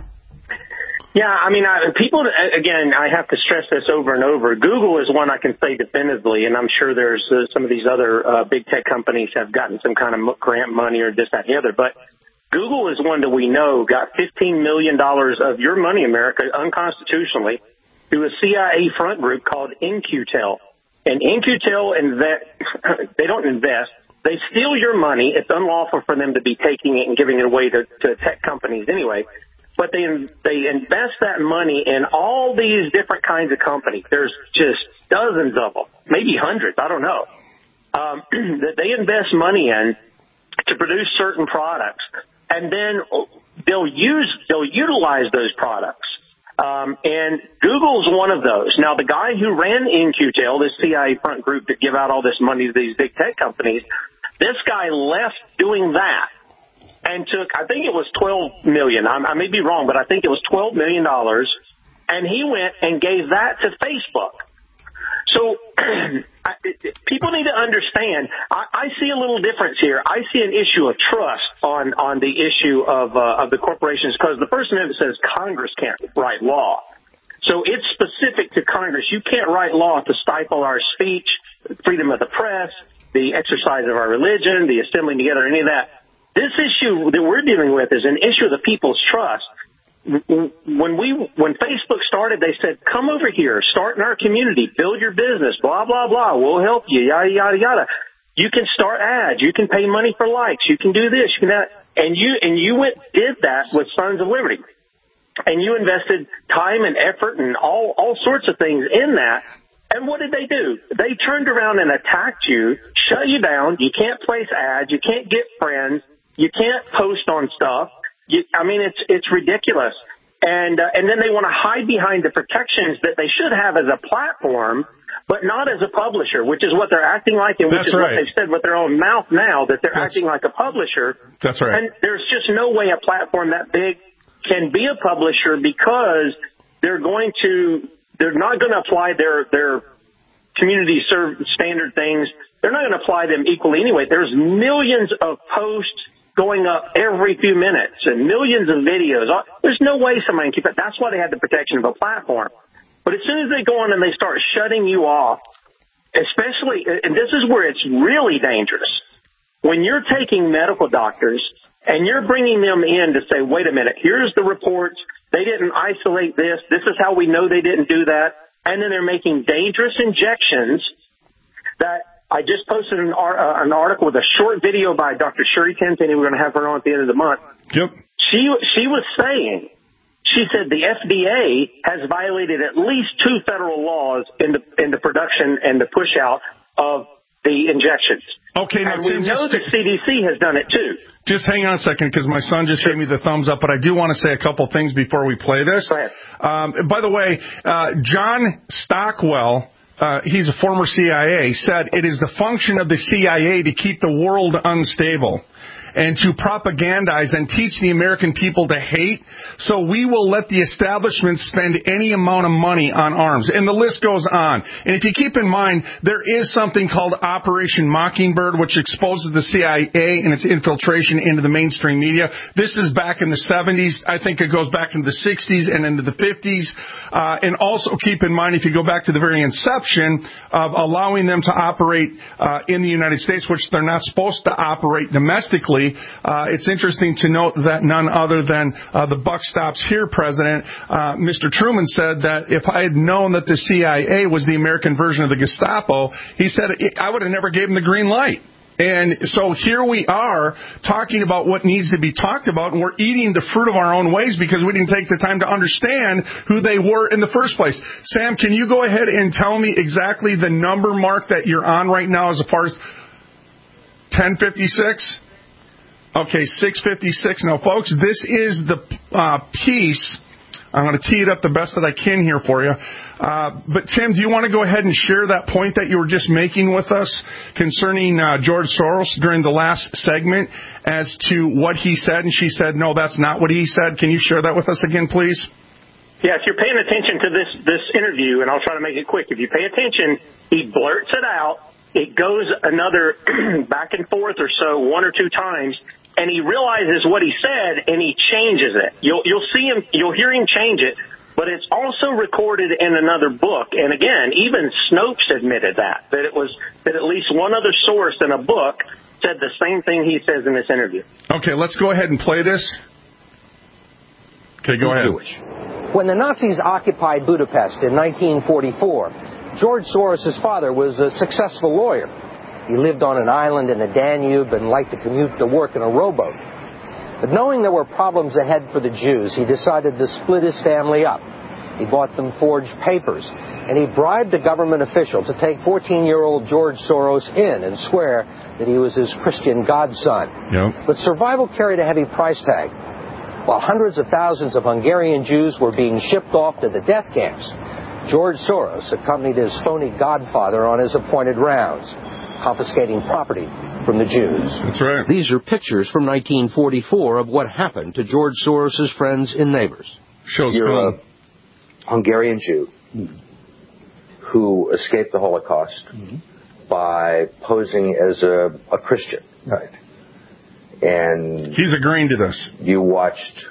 Yeah, I mean, I, people, again, I have to stress this over and over. Google is one I can say definitively, and I'm sure there's uh, some of these other uh, big tech companies have gotten some kind of grant money or this, that, and the other. But Google is one that we know got fifteen million dollars of your money, America, unconstitutionally, through a C I A front group called In Q Tel. And In Q Tel, invest, they don't invest. They steal your money. It's unlawful for them to be taking it and giving it away to, to tech companies anyway. But they they invest that money in all these different kinds of companies. There's just dozens of them, maybe hundreds, I don't know, um, that they invest money in to produce certain products, and then they'll use they'll utilize those products. Um, and Google's one of those. Now, the guy who ran In Q Tel, this C I A front group that give out all this money to these big tech companies, this guy left doing that and took, I think it was twelve million dollars. I may be wrong, but I think it was twelve million dollars. And he went and gave that to Facebook. So I, people need to understand, I, I see a little difference here. I see an issue of trust on, on the issue of, uh, of the corporations, because the First Amendment says Congress can't write law. So it's specific to Congress. You can't write law to stifle our speech, freedom of the press, the exercise of our religion, the assembling together, any of that. This issue that we're dealing with is an issue of the people's trust. When we, when Facebook started, they said, come over here, start in our community, build your business, blah, blah, blah. We'll help you, yada, yada, yada. You can start ads. You can pay money for likes. You can do this. You can that. And you, and you went, did that with Sons of Liberty. And you invested time and effort and all, all sorts of things in that. And what did they do? They turned around and attacked you, shut you down. You can't place ads. You can't get friends. You can't post on stuff. You, I mean, it's it's ridiculous. And uh, and then they want to hide behind the protections that they should have as a platform, but not as a publisher, which is what they're acting like, and which That's is right. what they've said with their own mouth now, that they're That's, acting like a publisher. That's right. And there's just no way a platform that big can be a publisher, because they're going to they're not going to apply their their community serve standard things. They're not going to apply them equally anyway. There's millions of posts going up every few minutes and millions of videos. There's no way somebody can keep it. That's why they have the protection of a platform. But as soon as they go on and they start shutting you off, especially, and this is where it's really dangerous, when you're taking medical doctors and you're bringing them in to say, wait a minute, here's the reports. They didn't isolate this. This is how we know they didn't do that. And then they're making dangerous injections that I just posted an, uh, an article with a short video by Doctor Sherry Tenpenny. We're going to have her on at the end of the month. Yep. She she was saying, she said the F D A has violated at least two federal laws in the in the production and the push out of the injections. Okay, now, and we Tim, know just, the C D C has done it too. Just hang on a second, because my son just gave me the thumbs up, but I do want to say a couple things before we play this. Go ahead. Um, by the way, uh, John Stockwell, Uh, he's a former C I A, said it is the function of the C I A to keep the world unstable. and to propagandize and teach the American people to hate. So we will let the establishment spend any amount of money on arms. And the list goes on. And if you keep in mind, there is something called Operation Mockingbird, which exposes the C I A and its infiltration into the mainstream media. This is back in the seventies. I think it goes back into the sixties and into the fifties. Uh, and also keep in mind, if you go back to the very inception of allowing them to operate uh, in the United States, which they're not supposed to operate domestically, uh, it's interesting to note that none other than uh, the buck stops here president, uh, Mister Truman, said that if I had known that the C I A was the American version of the Gestapo, he said I would have never gave him the green light. And so here we are talking about what needs to be talked about, and we're eating the fruit of our own ways because we didn't take the time to understand who they were in the first place. Sam, can you go ahead and tell me exactly the number mark that you're on right now as far as ten fifty-six? Okay, six fifty-six. Now, folks, this is the uh, piece. I'm going to tee it up the best that I can here for you. Uh, but, Tim, do you want to go ahead and share that point that you were just making with us concerning uh, George Soros during the last segment as to what he said? And she said, no, that's not what he said. Can you share that with us again, please? Yeah, if you're paying attention to this, this interview, and I'll try to make it quick, if you pay attention, he blurts it out. It goes another back and forth or so, one or two times. And he realizes what he said, and he changes it. You'll you'll see him, you'll hear him change it, but it's also recorded in another book. And again, even Snopes admitted that that it was that at least one other source in a book said the same thing he says in this interview. Okay, let's go ahead and play this. Okay, go ahead. Jewish. When the Nazis occupied Budapest in nineteen forty-four, George Soros' father was a successful lawyer. He lived on an island in the Danube and liked to commute to work in a rowboat. But knowing there were problems ahead for the Jews, he decided to split his family up. He bought them forged papers, and he bribed a government official to take fourteen-year-old George Soros in and swear that he was his Christian godson. Yep. But survival carried a heavy price tag. While hundreds of thousands of Hungarian Jews were being shipped off to the death camps, George Soros accompanied his phony godfather on his appointed rounds, confiscating property from the Jews. That's right. These are pictures from nineteen forty-four of what happened to George Soros' friends and neighbors. Shows You're a Hungarian Jew who escaped the Holocaust mm-hmm. by posing as a, a Christian. Right. And he's agreeing to this. You watched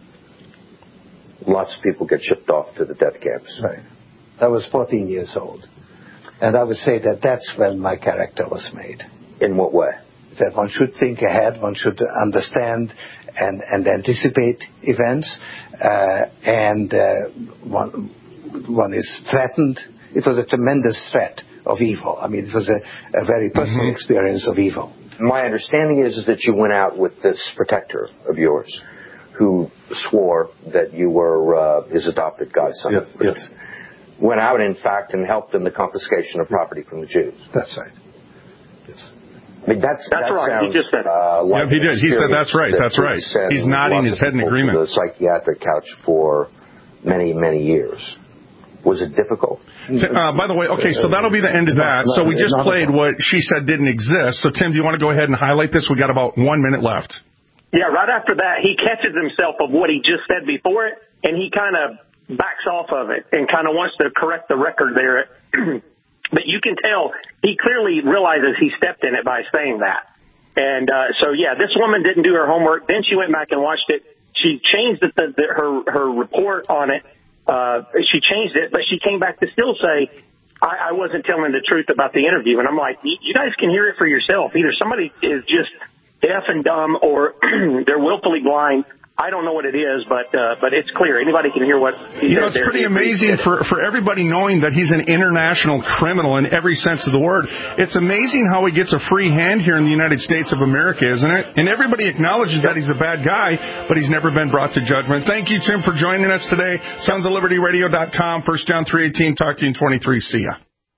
lots of people get shipped off to the death camps. Right. I was fourteen years old. And I would say that that's when my character was made. In what way? That one should think ahead, one should understand and, and anticipate events, uh, and uh, one, one is threatened. It was a tremendous threat of evil. I mean, it was a, a very personal mm-hmm. experience of evil. My understanding is, is that you went out with this protector of yours who swore that you were uh, his adopted godson. Yes, yes. Went out, in fact, and helped in the confiscation of property from the Jews. That's right. Yes. I mean, that's, that's that right. Sounds, he just said uh, like yeah, he did. He said that's right. That that's right. He's nodding his head in agreement. To the psychiatric couch for many, many years. Was it difficult? Uh, by the way, okay, so that'll be the end of that. So we just played what she said didn't exist. So, Tim, do you want to go ahead and highlight this? We got about one minute left. Yeah, right after that, he catches himself of what he just said before it, and he kind of backs off of it and kind of wants to correct the record there. But you can tell he clearly realizes he stepped in it by saying that. And uh, so, yeah, this woman didn't do her homework. Then she went back and watched it. She changed the, the, the, her, her report on it. Uh, she changed it, but she came back to still say, I, I wasn't telling the truth about the interview. And I'm like, you guys can hear it for yourself. Either somebody is just deaf and dumb or they're willfully blind. I don't know what it is, but uh, but it's clear. Anybody can hear what he You know, it's there. pretty amazing for, for everybody knowing that he's an international criminal in every sense of the word. It's amazing how he gets a free hand here in the United States of America, isn't it? And everybody acknowledges that he's a bad guy, but he's never been brought to judgment. Thank you, Tim, for joining us today. Sons of Liberty Radio dot com, First John three eighteen. Talk to you in twenty-three. See ya.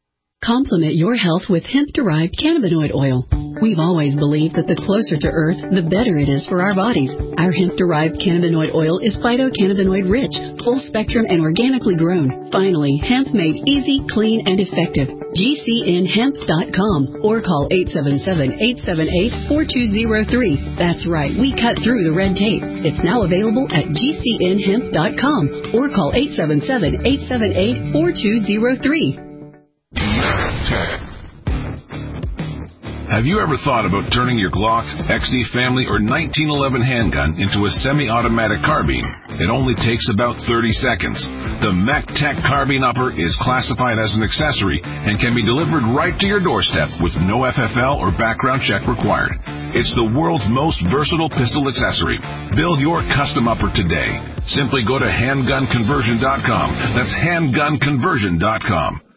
Complement your health with hemp-derived cannabinoid oil. We've always believed that the closer to Earth, the better it is for our bodies. Our hemp-derived cannabinoid oil is phytocannabinoid rich, full spectrum, and organically grown. Finally, hemp made easy, clean, and effective. G C N hemp dot com or call eight seven seven, eight seven eight, four two zero three. That's right, we cut through the red tape. It's now available at G C N hemp dot com or call eight seven seven, eight seven eight, four two zero three. Have you ever thought about turning your Glock, X D Family, or nineteen eleven handgun into a semi-automatic carbine? It only takes about thirty seconds. The MacTech Carbine Upper is classified as an accessory and can be delivered right to your doorstep with no F F L or background check required. It's the world's most versatile pistol accessory. Build your custom upper today. Simply go to handgun conversion dot com. That's handgun conversion dot com.